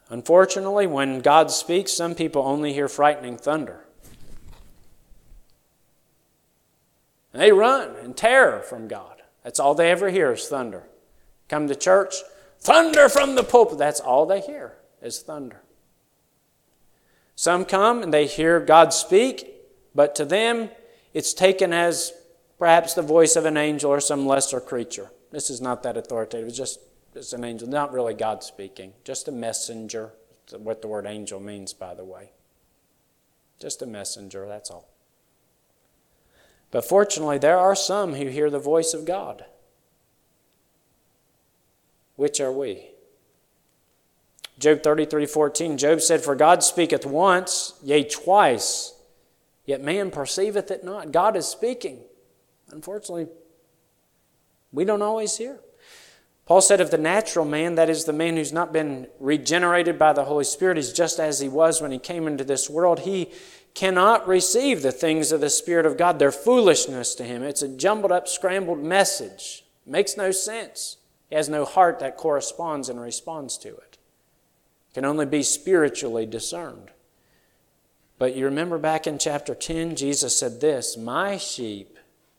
Unfortunately, when God speaks, some people only hear frightening thunder. And they run in terror from God. That's all they ever hear is thunder. Come to church, thunder from the pulpit. That's all they hear is thunder. Some come and they hear God speak, but to them it's taken as perhaps the voice of an angel or some lesser creature. This is not that authoritative. It's an angel, not really God speaking. Just a messenger. That's what the word angel means, by the way. Just a messenger, that's all. But fortunately, there are some who hear the voice of God. Which are we? Job 33:14, Job said, "For God speaketh once, yea, twice, yet man perceiveth it not." God is speaking. Unfortunately, we don't always hear. Paul said of the natural man, that is the man who's not been regenerated by the Holy Spirit, is just as he was when he came into this world. He cannot receive the things of the Spirit of God. They're foolishness to him. It's a jumbled up, scrambled message. It makes no sense. He has no heart that corresponds and responds to it. It can only be spiritually discerned. But you remember back in chapter 10, Jesus said this, my sheep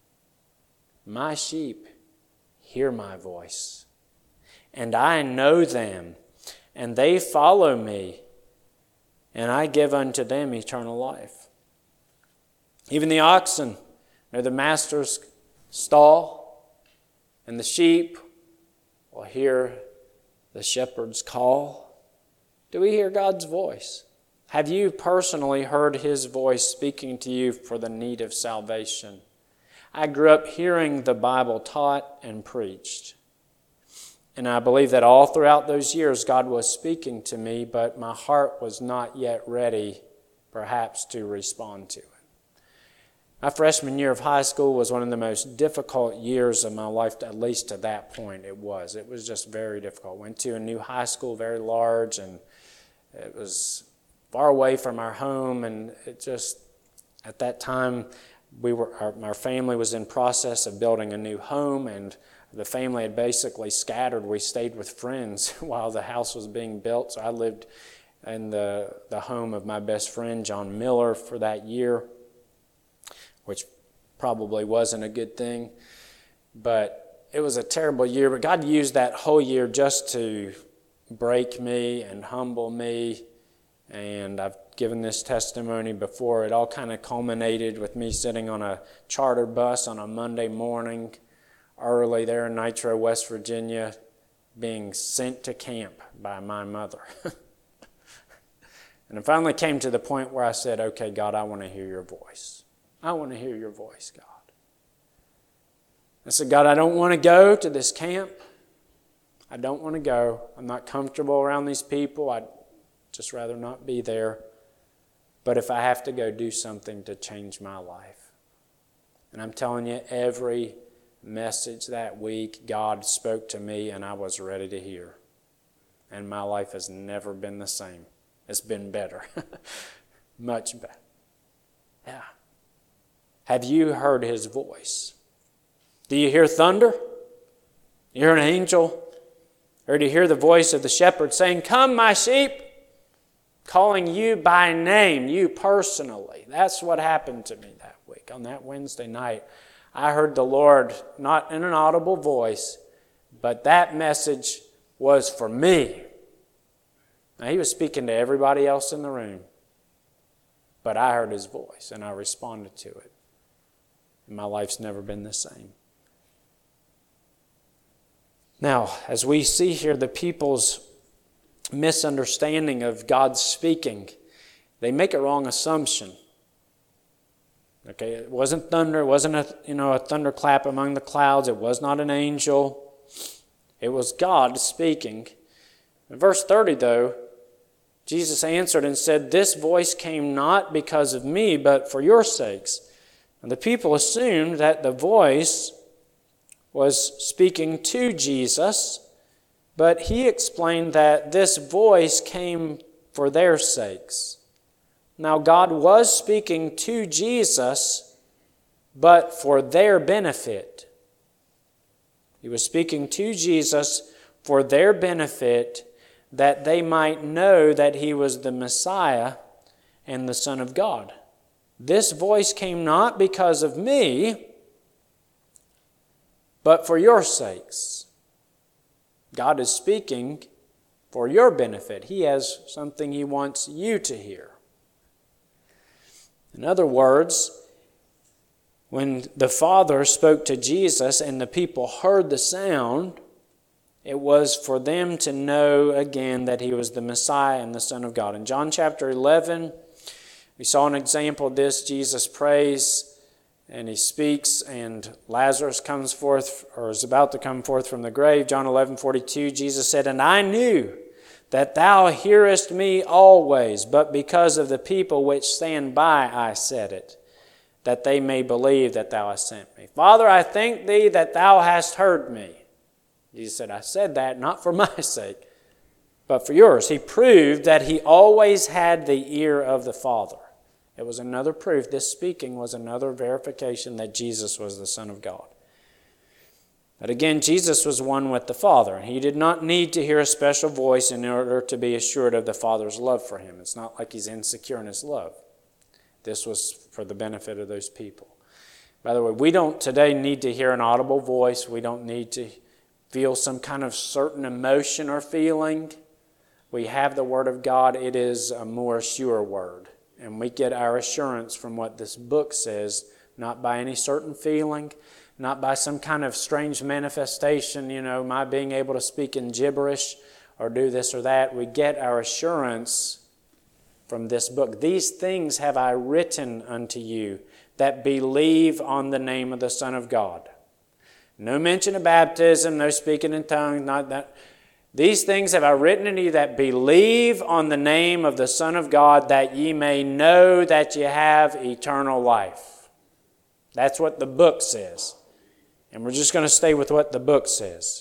hear my voice, and I know them, and they follow me, and I give unto them eternal life." Even the oxen near the master's stall, and the sheep will hear the shepherd's call. Do we hear God's voice? Have you personally heard His voice speaking to you for the need of salvation? I grew up hearing the Bible taught and preached. And I believe that all throughout those years God was speaking to me, but my heart was not yet ready, perhaps, to respond to it. My freshman year of high school was one of the most difficult years of my life, at least to that point it was. It was just very difficult. Went to a new high school, very large, and it was far away from our home, and it just, at that time, our family was in process of building a new home, and the family had basically scattered. We stayed with friends while the house was being built, so I lived in the home of my best friend, John Miller, for that year, which probably wasn't a good thing, but it was a terrible year. But God used that whole year just to break me and humble me, and I've given this testimony before. It all kind of culminated with me sitting on a charter bus on a Monday morning early there in Nitro, West Virginia, being sent to camp by my mother. And it finally came to the point where I said, okay, God, I want to hear your voice. I want to hear your voice, God. I said, God, I don't want to go to this camp. I don't want to go. I'm not comfortable around these people. I'd just rather not be there. But if I have to go, do something to change my life. And I'm telling you, every message that week, God spoke to me and I was ready to hear. And my life has never been the same. It's been better. Much better. Yeah. Have you heard His voice? Do you hear thunder? You hear an angel? Or do you hear the voice of the shepherd saying, "Come, my sheep," calling you by name, you personally? That's what happened to me that week. On that Wednesday night, I heard the Lord, not in an audible voice, but that message was for me. Now, He was speaking to everybody else in the room, but I heard His voice and I responded to it. And my life's never been the same. Now, as we see here, the people's misunderstanding of God's speaking, they make a wrong assumption. Okay, it wasn't thunder. It wasn't a thunderclap among the clouds. It was not an angel. It was God speaking. In verse 30, though, Jesus answered and said, "This voice came not because of me, but for your sakes." And the people assumed that the voice was speaking to Jesus, but He explained that this voice came for their sakes. Now, God was speaking to Jesus, but for their benefit. He was speaking to Jesus for their benefit, that they might know that he was the Messiah and the Son of God. This voice came not because of me, but for your sakes. God is speaking for your benefit. He has something he wants you to hear. In other words, when the Father spoke to Jesus and the people heard the sound, it was for them to know again that he was the Messiah and the Son of God. In John chapter 11, we saw an example of this. Jesus prays and he speaks, and Lazarus comes forth, or is about to come forth from the grave. John 11:42, Jesus said, "And I knew that thou hearest me always, but because of the people which stand by I said it, that they may believe that thou hast sent me. Father, I thank thee that thou hast heard me." Jesus said, "I said that not for my sake, but for yours." He proved that he always had the ear of the Father. It was another proof. This speaking was another verification that Jesus was the Son of God. But again, Jesus was one with the Father. He did not need to hear a special voice in order to be assured of the Father's love for him. It's not like he's insecure in his love. This was for the benefit of those people. By the way, we don't today need to hear an audible voice. We don't need to feel some kind of certain emotion or feeling. We have the Word of God. It is a more sure Word. And we get our assurance from what this book says, not by any certain feeling, not by some kind of strange manifestation, my being able to speak in gibberish or do this or that. We get our assurance from this book. "These things have I written unto you that believe on the name of the Son of God." No mention of baptism, no speaking in tongues, not that. "These things have I written unto you that believe on the name of the Son of God, that ye may know that ye have eternal life." That's what the book says. And we're just going to stay with what the book says.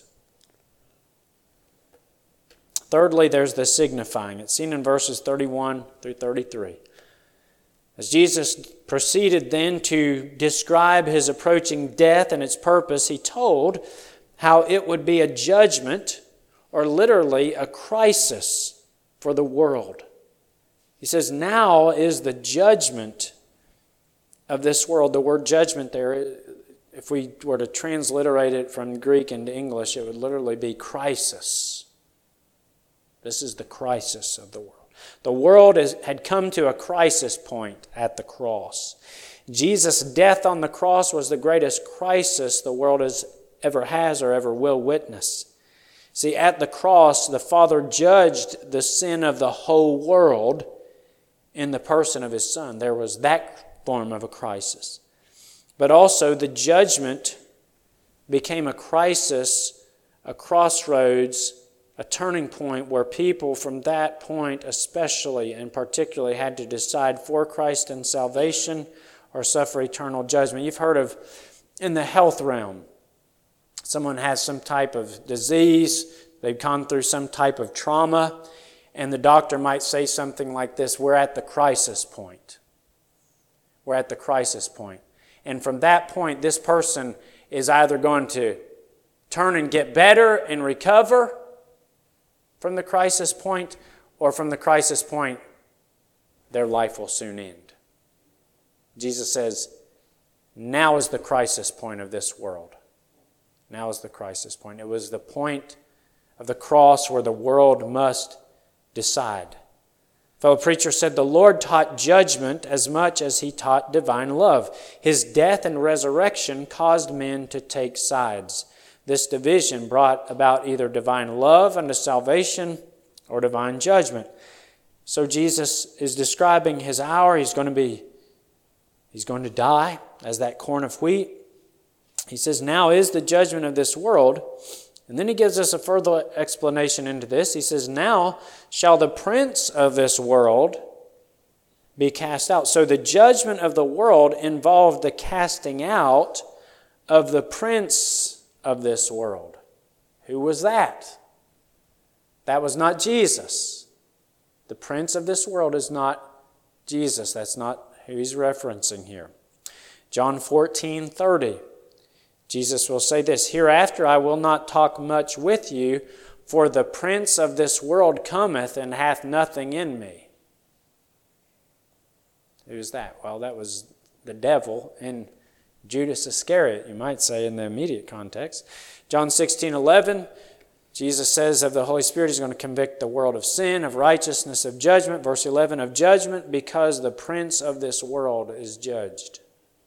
Thirdly, there's the signifying. It's seen in verses 31 through 33. As Jesus proceeded then to describe his approaching death and its purpose, he told how it would be a judgment, or literally a crisis, for the world. He says, now is the judgment of this world. The word judgment there, if we were to transliterate it from Greek into English, it would literally be crisis. This is the crisis of the world. The world had come to a crisis point at the cross. Jesus' death on the cross was the greatest crisis the world ever has or ever will witness. See, at the cross, the Father judged the sin of the whole world in the person of his Son. There was that form of a crisis. But also the judgment became a crisis, a crossroads, a turning point where people from that point especially and particularly had to decide for Christ and salvation or suffer eternal judgment. You've heard of, in the health realm, someone has some type of disease, they've gone through some type of trauma, and the doctor might say something like this: "We're at the crisis point. We're at the crisis point." And from that point, this person is either going to turn and get better and recover from the crisis point, or from the crisis point, their life will soon end. Jesus says, now is the crisis point of this world. Now is the crisis point. It was the point of the cross where the world must decide. A fellow preacher said, "The Lord taught judgment as much as he taught divine love. His death and resurrection caused men to take sides. This division brought about either divine love unto salvation or divine judgment." So Jesus is describing his hour. He's going to die as that corn of wheat. He says, now is the judgment of this world. And then he gives us a further explanation into this. He says, now shall the prince of this world be cast out. So the judgment of the world involved the casting out of the prince of this world. Who was that? That was not Jesus. The prince of this world is not Jesus. That's not who he's referencing here. John 14:30. Jesus will say this: "Hereafter I will not talk much with you, For the prince of this world cometh and hath nothing in me. Who's that? Well, that was the devil and Judas Iscariot, you might say, in the immediate context. John 16:11, Jesus says of the Holy Spirit, He's going to convict the world of sin, of righteousness, of judgment. Verse 11, of judgment, because the prince of this world is judged.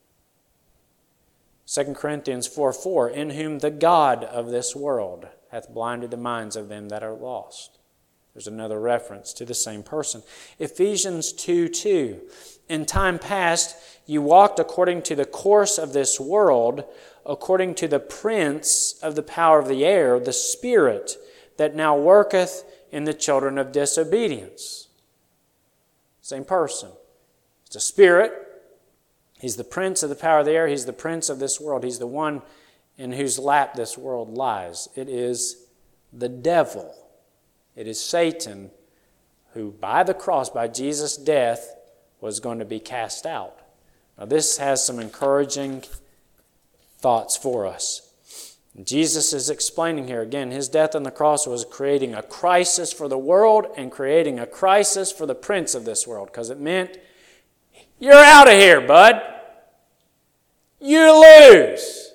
2 Corinthians 4:4, in whom the God of this world hath blinded the minds of them that are lost. There's another reference to the same person. Ephesians 2:2, in time past you walked according to the course of this world, according to the prince of the power of the air, the spirit that now worketh in the children of disobedience. Same person. It's a spirit. He's the prince of the power of the air. He's the prince of this world. He's the one in whose lap this world lies. It is the devil. It is Satan who, by the cross, by Jesus' death, was going to be cast out. Now, this has some encouraging thoughts for us. Jesus is explaining here, again, His death on the cross was creating a crisis for the world and creating a crisis for the prince of this world, because it meant, you're out of here, bud. You lose.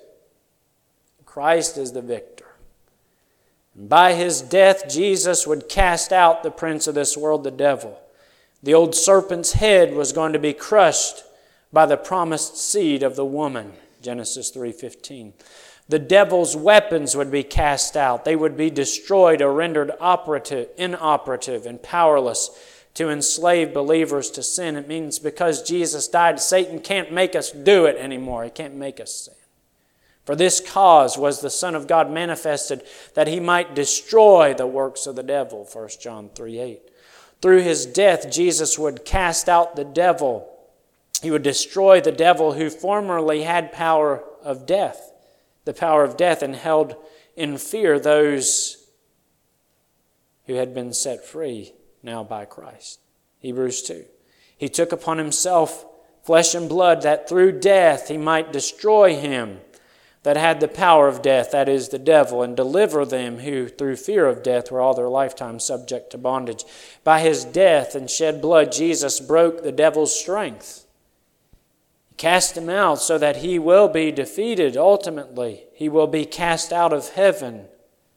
Christ is the victor. And by His death, Jesus would cast out the prince of this world, the devil. The old serpent's head was going to be crushed by the promised seed of the woman, Genesis 3:15. The devil's weapons would be cast out. They would be destroyed or rendered inoperative and powerless to enslave believers to sin. It means because Jesus died, Satan can't make us do it anymore. He can't make us sin. For this cause was the Son of God manifested, that He might destroy the works of the devil, 1 John 3:8. Through His death, Jesus would cast out the devil. He would destroy the devil who formerly had power of death, the power of death, and held in fear those who had been set free now by Christ. Hebrews 2. He took upon Himself flesh and blood, that through death He might destroy him that had the power of death, that is, the devil, and deliver them who, through fear of death, were all their lifetime subject to bondage. By His death and shed blood, Jesus broke the devil's strength. He cast him out so that he will be defeated ultimately. He will be cast out of heaven.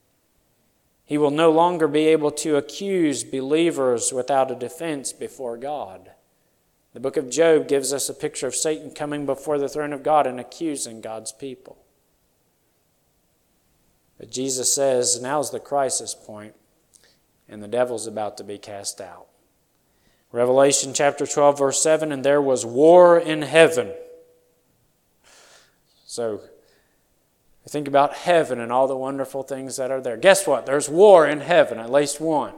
He will no longer be able to accuse believers without a defense before God. The book of Job gives us a picture of Satan coming before the throne of God and accusing God's people. But Jesus says, now's the crisis point, and the devil's about to be cast out. Revelation chapter 12, verse 7, and there was war in heaven. So, think about heaven and all the wonderful things that are there. Guess what? There's war in heaven, at least one.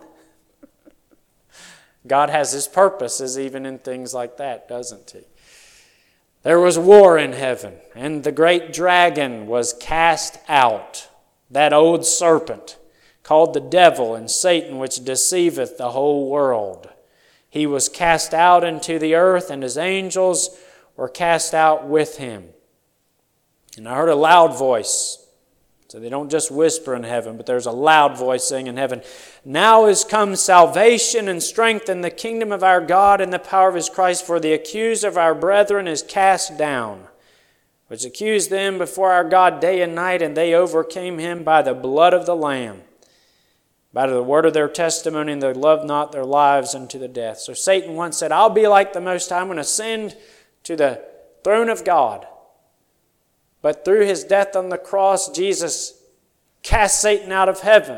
God has His purposes even in things like that, doesn't He? There was war in heaven, and the great dragon was cast out. That old serpent, called the devil and Satan, which deceiveth the whole world. He was cast out into the earth, and his angels were cast out with him. And I heard a loud voice. So they don't just whisper in heaven, but there's a loud voice saying in heaven, now is come salvation and strength in the kingdom of our God and the power of His Christ, for the accuser of our brethren is cast down, which accused them before our God day and night, and they overcame him by the blood of the Lamb, by the word of their testimony, and they loved not their lives unto the death. So Satan once said, I'll be like the Most High. I'm going to ascend to the throne of God. But through His death on the cross, Jesus cast Satan out of heaven.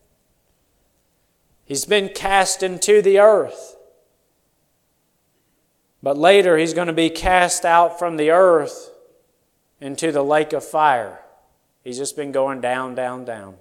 He's been cast into the earth. But later He's going to be cast out from the earth into the lake of fire. He's just been going down, down, down.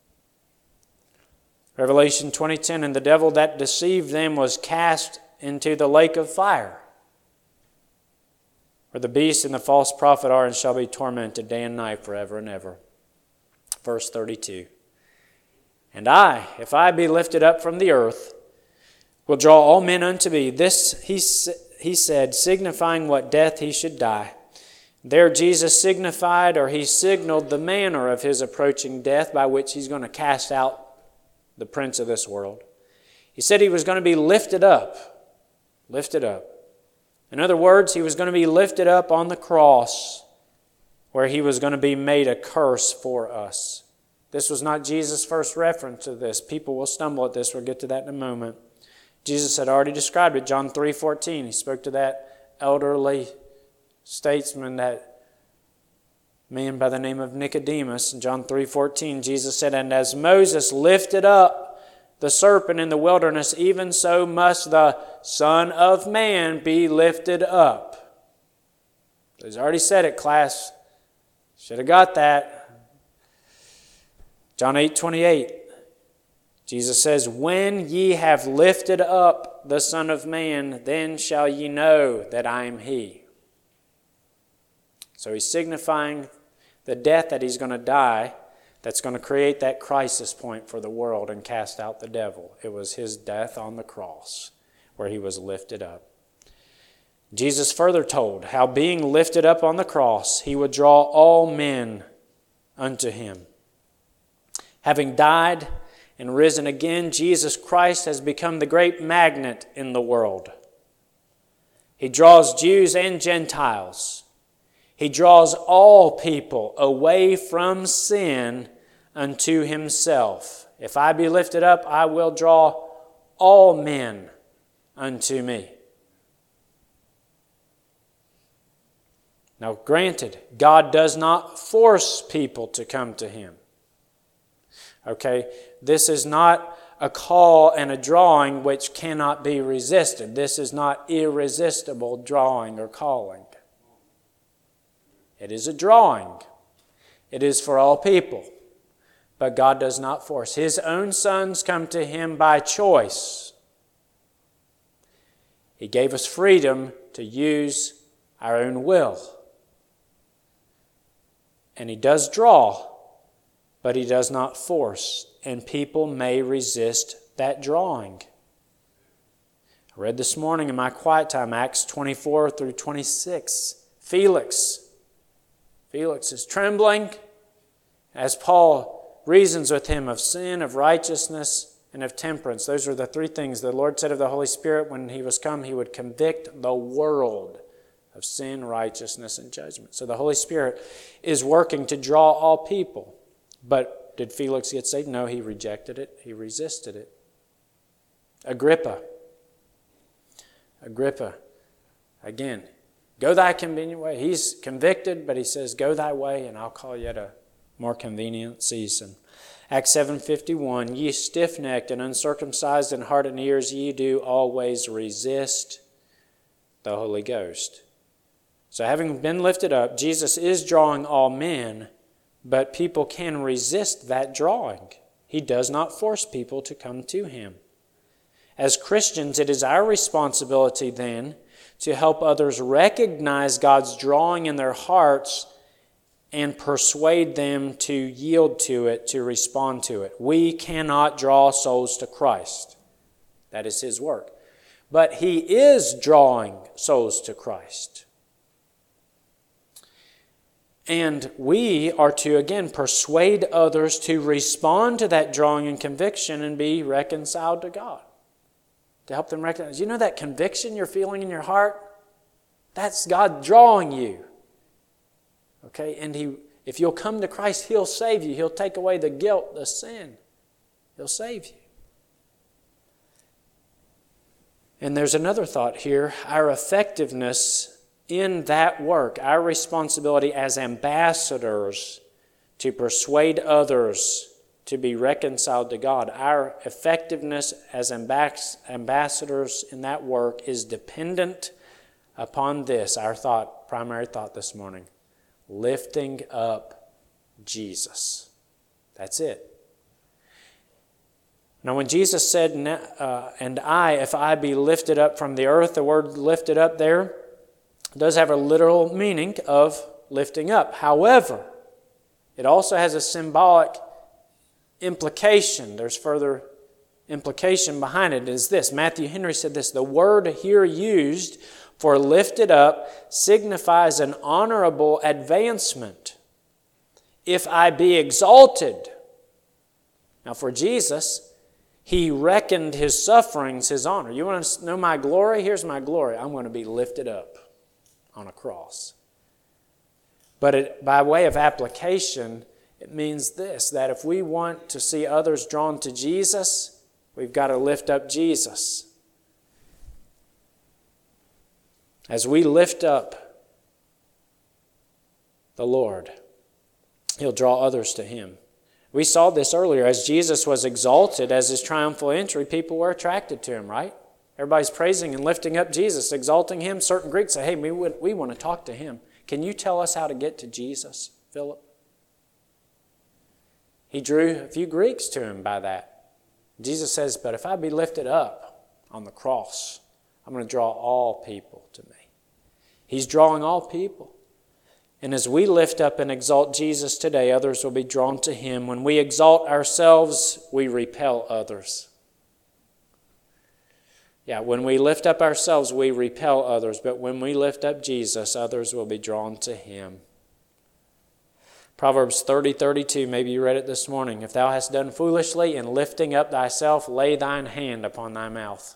Revelation 20:10, and the devil that deceived them was cast into the lake of fire, where the beast and the false prophet are and shall be tormented day and night forever and ever. Verse 32, and I, if I be lifted up from the earth, will draw all men unto me. This he said, signifying what death He should die. There Jesus signified, or He signaled, the manner of His approaching death by which He's going to cast out the prince of this world. He said he was going to be lifted up. Lifted up. In other words, he was going to be lifted up on the cross where he was going to be made a curse for us. This was not Jesus' first reference to this. People will stumble at this. We'll get to that in a moment. Jesus had already described it. John 3:14. He spoke to that elderly statesman, that man by the name of Nicodemus. In John 3:14, Jesus said, "And as Moses lifted up the serpent in the wilderness, even so must the Son of Man be lifted up." He's already said it, class. Should have got that. John 8:28, Jesus says, "When ye have lifted up the Son of Man, then shall ye know that I am He." So he's signifying the death that he's going to die that's going to create that crisis point for the world and cast out the devil. It was his death on the cross where he was lifted up. Jesus further told how being lifted up on the cross, he would draw all men unto him. Having died and risen again, Jesus Christ has become the great magnet in the world. He draws Jews and Gentiles. He draws all people away from sin unto himself. If I be lifted up, I will draw all men unto me. Now, granted, God does not force people to come to him. Okay, this is not a call and a drawing which cannot be resisted. This is not irresistible drawing or calling. It is a drawing. It is for all people. But God does not force. His own sons come to him by choice. He gave us freedom to use our own will. And he does draw, but he does not force, and people may resist that drawing. I read this morning in my quiet time, Acts 24 through 26. Felix is trembling as Paul reasons with him of sin, of righteousness, and of temperance. Those are the three things the Lord said of the Holy Spirit when he was come. He would convict the world of sin, righteousness, and judgment. So the Holy Spirit is working to draw all people. But did Felix get saved? No, he rejected it. He resisted it. Agrippa, again, go thy convenient way. He's convicted, but he says, go thy way, and I'll call you at a more convenient season. Acts 7:51, ye stiff-necked and uncircumcised in heart and ears, ye do always resist the Holy Ghost. So having been lifted up, Jesus is drawing all men, but people can resist that drawing. He does not force people to come to him. As Christians, it is our responsibility then to help others recognize God's drawing in their hearts and persuade them to yield to it, to respond to it. We cannot draw souls to Christ. That is his work. But he is drawing souls to Christ. And we are to, again, persuade others to respond to that drawing and conviction and be reconciled to God. To help them recognize, you know that conviction you're feeling in your heart? That's God drawing you. Okay, and if you'll come to Christ, he'll save you. He'll take away the guilt, the sin. He'll save you. And there's another thought here. Our effectiveness in that work, our responsibility as ambassadors to persuade others to be reconciled to God, our effectiveness as ambassadors in that work is dependent upon this, our primary thought this morning. Lifting up Jesus. That's it. Now when Jesus said, and if I be lifted up from the earth, the word lifted up there does have a literal meaning of lifting up. However, it also has a symbolic implication. There's further implication behind it. Is this. Matthew Henry said this, the word here used for lifted up signifies an honorable advancement. If I be exalted. Now for Jesus, He reckoned his sufferings his honor. You want to know my glory? Here's my glory. I'm going to be lifted up on a cross. But by way of application, it means this, that if we want to see others drawn to Jesus, we've got to lift up Jesus. As we lift up the Lord, He'll draw others to Him. We saw this earlier. As Jesus was exalted as His triumphal entry, people were attracted to Him, right? Everybody's praising and lifting up Jesus, exalting Him. Certain Greeks say, hey, we want to talk to Him. Can you tell us how to get to Jesus, Philip? He drew a few Greeks to Him by that. Jesus says, but if I be lifted up on the cross, I'm going to draw all people to me. He's drawing all people. And as we lift up and exalt Jesus today, others will be drawn to Him. When we exalt ourselves, we repel others. Yeah, when we lift up ourselves, we repel others. But when we lift up Jesus, others will be drawn to Him. Proverbs 30:32, maybe you read it this morning. If thou hast done foolishly in lifting up thyself, lay thine hand upon thy mouth.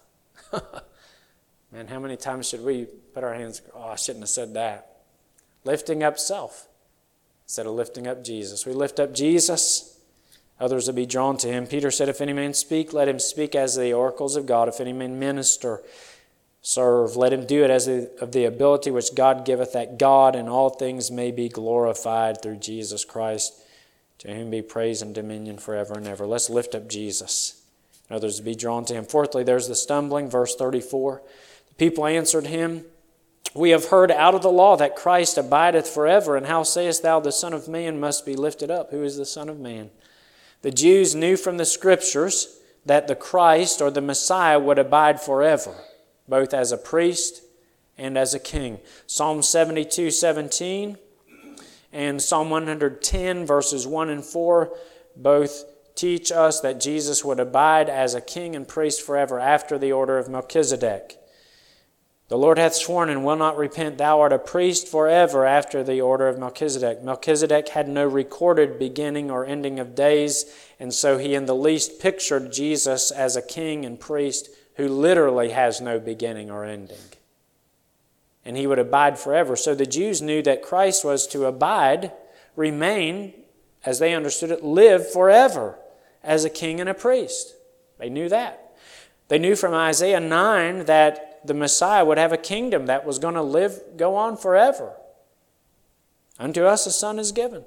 Man, how many times should we put our hands, I shouldn't have said that. Lifting up self instead of lifting up Jesus. We lift up Jesus, others will be drawn to Him. Peter said, if any man speak, let him speak as the oracles of God. If any man minister, serve, let him do it as of the ability which God giveth, that God in all things may be glorified through Jesus Christ. To whom be praise and dominion forever and ever. Let's lift up Jesus. Others will be drawn to Him. Fourthly, there's the stumbling, verse 34. The people answered Him, we have heard out of the law that Christ abideth forever, and how sayest thou the Son of Man must be lifted up? Who is the Son of Man? The Jews knew from the Scriptures that the Christ or the Messiah would abide forever, both as a priest and as a king. Psalm 72:17 and Psalm 110 verses 1 and 4 both teach us that Jesus would abide as a king and priest forever after the order of Melchizedek. The Lord hath sworn and will not repent, thou art a priest forever after the order of Melchizedek. Melchizedek had no recorded beginning or ending of days, and so he in the least pictured Jesus as a king and priest who literally has no beginning or ending. And He would abide forever. So the Jews knew that Christ was to abide, remain, as they understood it, live forever as a king and a priest. They knew that. They knew from Isaiah 9 that the Messiah would have a kingdom that was going to go on forever. Unto us a son is given.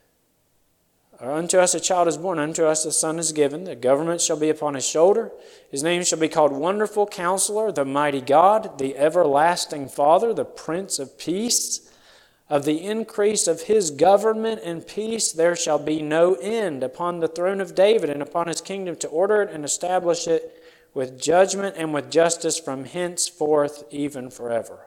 Or unto us a child is born. Unto us a son is given. The government shall be upon His shoulder. His name shall be called Wonderful Counselor, the Mighty God, the Everlasting Father, the Prince of Peace. Of the increase of His government and peace there shall be no end upon the throne of David and upon His kingdom, to order it and establish it with judgment and with justice from henceforth even forever.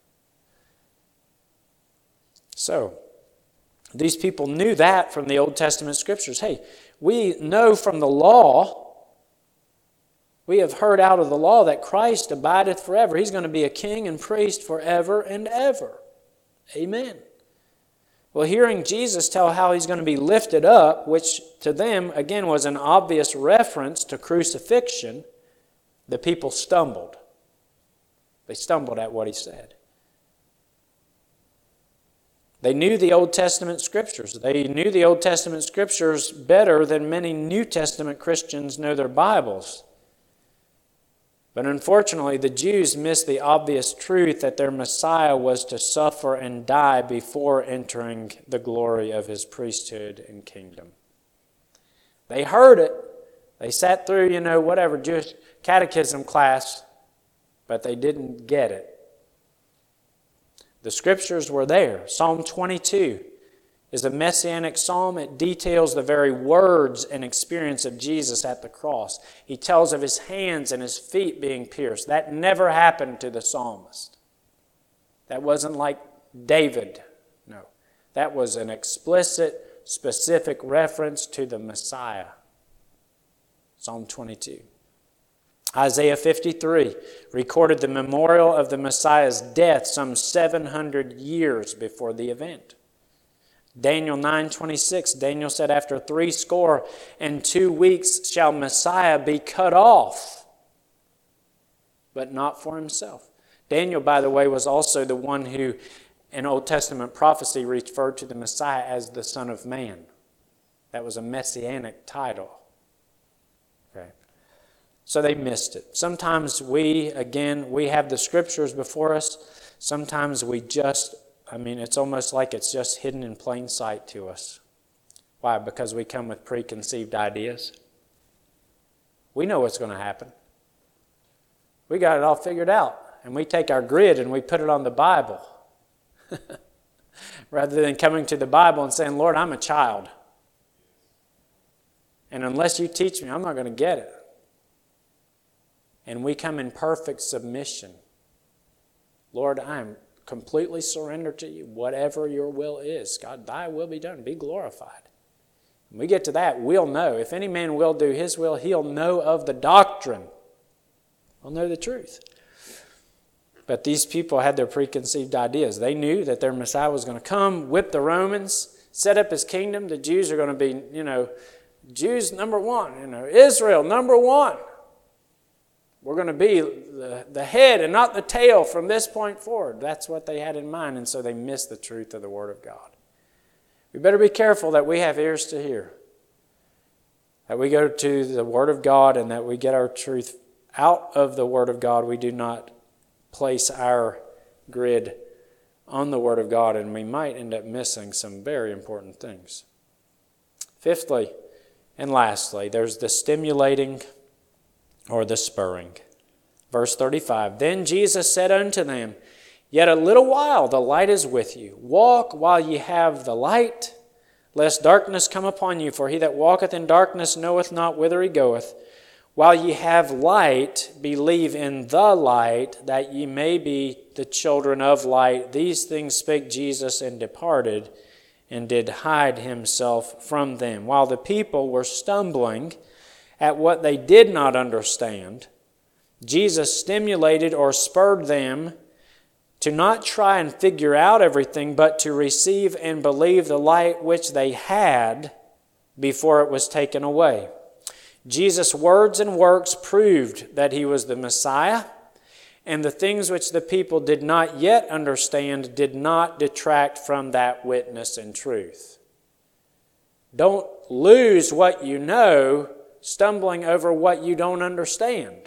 So, these people knew that from the Old Testament Scriptures. Hey, we know from the law, we have heard out of the law that Christ abideth forever. He's going to be a king and priest forever and ever. Amen. Well, hearing Jesus tell how He's going to be lifted up, which to them, again, was an obvious reference to crucifixion, the people stumbled. They stumbled at what He said. They knew the Old Testament Scriptures. They knew the Old Testament Scriptures better than many New Testament Christians know their Bibles. But unfortunately, the Jews missed the obvious truth that their Messiah was to suffer and die before entering the glory of His priesthood and kingdom. They heard it. They sat through, Jewish catechism class, but they didn't get it. The Scriptures were there. Psalm 22 is a messianic psalm. It details the very words and experience of Jesus at the cross. He tells of His hands and His feet being pierced. That never happened to the psalmist. That wasn't like David. No. That was an explicit, specific reference to the Messiah. Psalm 22. Isaiah 53 recorded the memorial of the Messiah's death some 700 years before the event. Daniel 9:26, Daniel said, after 62 weeks shall Messiah be cut off, but not for himself. Daniel, by the way, was also the one who, in Old Testament prophecy, referred to the Messiah as the Son of Man. That was a messianic title. Okay. So they missed it. Sometimes we have the Scriptures before us. Sometimes it's almost like it's just hidden in plain sight to us. Why? Because we come with preconceived ideas. We know what's going to happen. We got it all figured out. And we take our grid and we put it on the Bible. Rather than coming to the Bible and saying, Lord, I'm a child. And unless you teach me, I'm not going to get it. And we come in perfect submission. Lord, I am completely surrendered to you. Whatever your will is, God, thy will be done. Be glorified. When we get to that, we'll know. If any man will do his will, he'll know of the doctrine. He'll know the truth. But these people had their preconceived ideas. They knew that their Messiah was going to come, whip the Romans, set up his kingdom. The Jews are going to be, Jews number one, Israel number one. We're going to be the head and not the tail from this point forward. That's what they had in mind, and so they missed the truth of the Word of God. We better be careful that we have ears to hear, that we go to the Word of God and that we get our truth out of the Word of God. We do not place our grid on the Word of God, and we might end up missing some very important things. Fifthly and lastly, there's the stimulating or the spurring. Verse 35, Then Jesus said unto them, Yet a little while the light is with you. Walk while ye have the light, lest darkness come upon you. For he that walketh in darkness knoweth not whither he goeth. While ye have light, believe in the light, that ye may be the children of light. These things spake Jesus, and departed, and did hide himself from them. While the people were stumbling at what they did not understand, Jesus stimulated or spurred them to not try and figure out everything, but to receive and believe the light which they had before it was taken away. Jesus' words and works proved that he was the Messiah, and the things which the people did not yet understand did not detract from that witness and truth. Don't lose what you know stumbling over what you don't understand.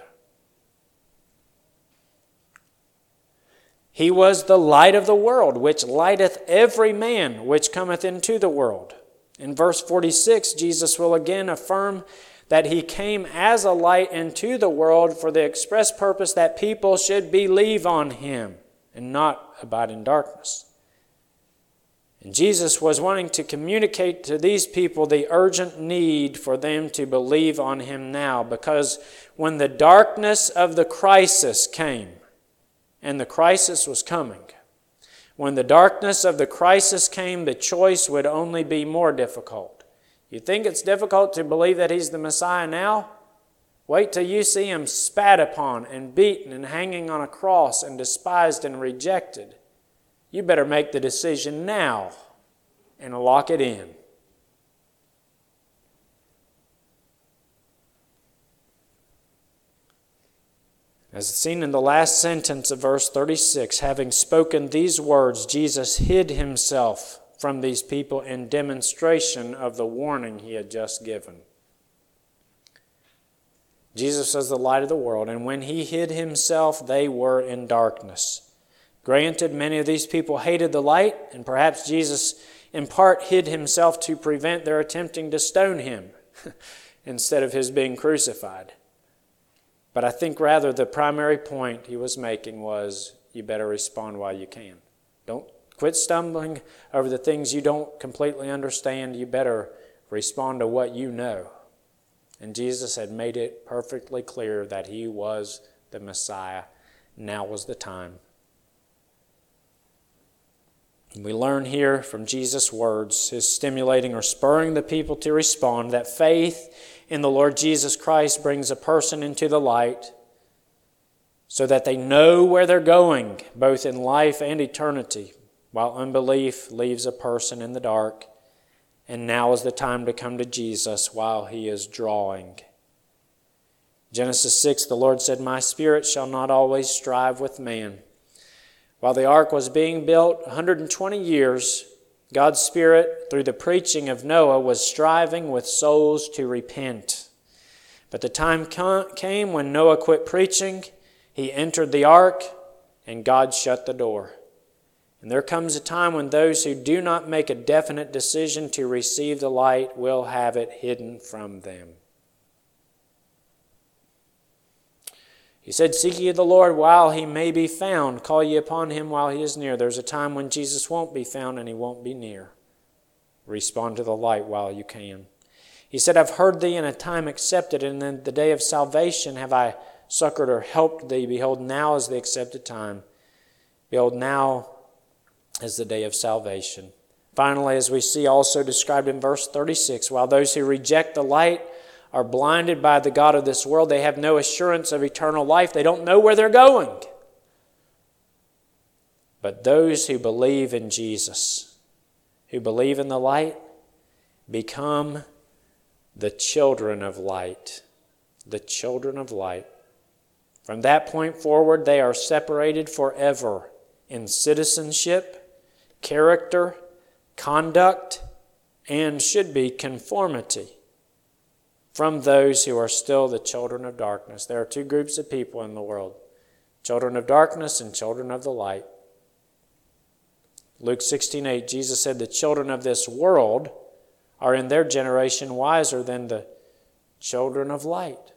He was the light of the world, which lighteth every man which cometh into the world. In verse 46, Jesus will again affirm that he came as a light into the world for the express purpose that people should believe on him and not abide in darkness. And Jesus was wanting to communicate to these people the urgent need for them to believe on him now, because when the darkness of the crisis came, and the crisis was coming, when the darkness of the crisis came, the choice would only be more difficult. You think it's difficult to believe that he's the Messiah now? Wait till you see him spat upon and beaten and hanging on a cross and despised and rejected. You better make the decision now and lock it in. As seen in the last sentence of verse 36, having spoken these words, Jesus hid himself from these people in demonstration of the warning he had just given. Jesus was the light of the world, and when he hid himself, they were in darkness. Granted, many of these people hated the light, and perhaps Jesus in part hid himself to prevent their attempting to stone him instead of his being crucified. But I think rather the primary point he was making was, you better respond while you can. Don't quit stumbling over the things you don't completely understand. You better respond to what you know. And Jesus had made it perfectly clear that he was the Messiah. Now was the time. And we learn here from Jesus' words, his stimulating or spurring the people to respond, that faith in the Lord Jesus Christ brings a person into the light so that they know where they're going, both in life and eternity. while unbelief leaves a person in the dark. And now is the time to come to Jesus while He is drawing. Genesis 6, the Lord said, "My spirit shall not always strive with man." While the ark was being built, 120 years, God's Spirit, through the preaching of Noah, was striving with souls to repent. But the time came when Noah quit preaching, he entered the ark, and God shut the door. And there comes a time when those who do not make a definite decision to receive the light will have it hidden from them. He said, "Seek ye the Lord while He may be found. Call ye upon Him while He is near." There's a time when Jesus won't be found and He won't be near. Respond to the light while you can. He said, "I've heard thee in a time accepted, and in the day of salvation have I succored or helped thee. Behold, now is the accepted time. Behold, now is the day of salvation." Finally, as we see also described in verse 36, while those who reject the light are blinded by the god of this world, they have no assurance of eternal life. They don't know where they're going. But those who believe in Jesus, who believe in the light, become the children of light. The children of light. From that point forward, they are separated forever in citizenship, character, conduct, and should be conformity from those who are still the children of darkness. There are two groups of people in the world, children of darkness and children of the light. Luke 16:8, Jesus said, "The children of this world are in their generation wiser than the children of light."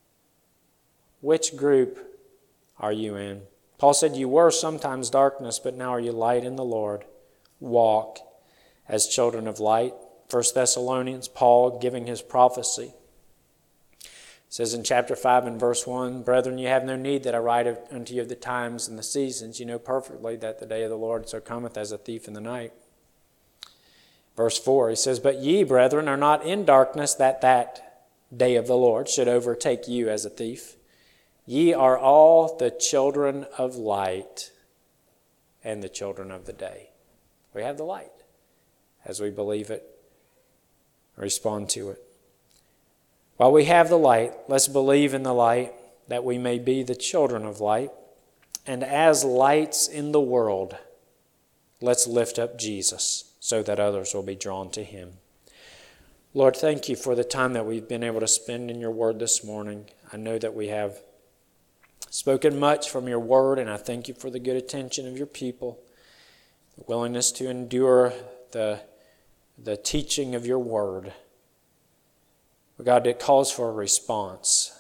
Which group are you in? Paul said, "You were sometimes darkness, but now are you light in the Lord. Walk as children of light." 1 Thessalonians, Paul giving his prophecy. It says in chapter 5 and verse 1, "Brethren, you have no need that I write unto you of the times and the seasons. You know perfectly that the day of the Lord so cometh as a thief in the night." Verse 4, he says, "But ye, brethren, are not in darkness, that day of the Lord should overtake you as a thief. Ye are all the children of light and the children of the day." We have the light as we believe it, respond to it. While we have the light, let's believe in the light that we may be the children of light. And as lights in the world, let's lift up Jesus so that others will be drawn to Him. Lord, thank you for the time that we've been able to spend in your word this morning. I know that we have spoken much from your word, and I thank you for the good attention of your people, the willingness to endure the teaching of your word. God, it calls for a response.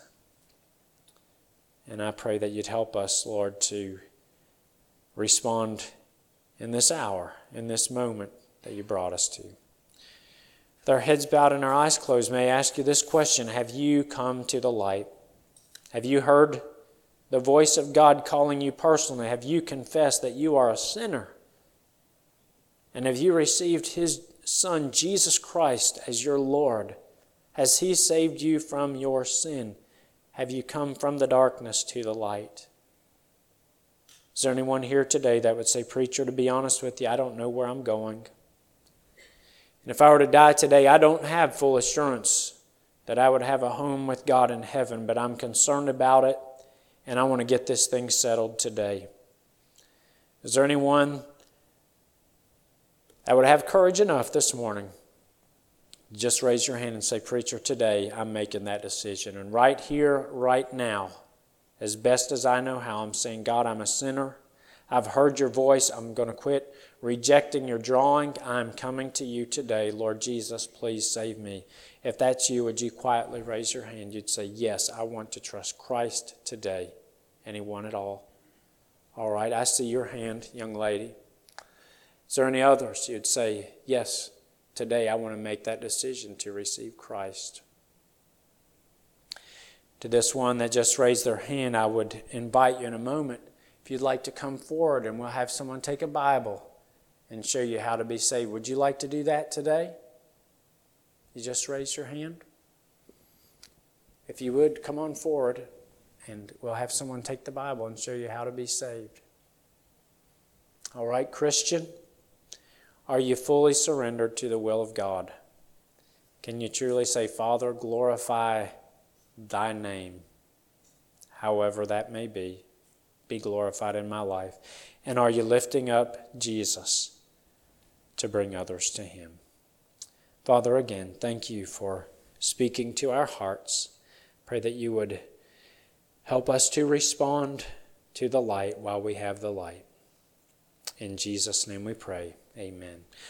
And I pray that you'd help us, Lord, to respond in this hour, in this moment that you brought us to. With our heads bowed and our eyes closed, may I ask you this question: have you come to the light? Have you heard the voice of God calling you personally? Have you confessed that you are a sinner? And have you received His Son, Jesus Christ, as your Lord? Has He saved you from your sin? Have you come from the darkness to the light? Is there anyone here today that would say, "Preacher, to be honest with you, I don't know where I'm going. And if I were to die today, I don't have full assurance that I would have a home with God in heaven, but I'm concerned about it, and I want to get this thing settled today." Is there anyone that would have courage enough this morning? Just raise your hand and say, "Preacher, today I'm making that decision." And right here, right now, as best as I know how, I'm saying, "God, I'm a sinner. I've heard your voice. I'm going to quit rejecting your drawing. I'm coming to you today. Lord Jesus, please save me." If that's you, would you quietly raise your hand? You'd say, "Yes, I want to trust Christ today." Anyone at all? All right, I see your hand, young lady. Is there any others? You'd say, "Yes, today I want to make that decision to receive Christ." To this one that just raised their hand, I would invite you in a moment, if you'd like to come forward, and we'll have someone take a Bible and show you how to be saved. Would you like to do that today? You just raised your hand? If you would, come on forward, and we'll have someone take the Bible and show you how to be saved. All right, Christian, Are you fully surrendered to the will of God? Can you truly say, Father, glorify thy name, however that may be glorified in my life? And are you lifting up Jesus to bring others to him? Father, again, thank you for speaking to our hearts. Pray that you would help us to respond to the light while we have the light. In Jesus' name we pray. Amen.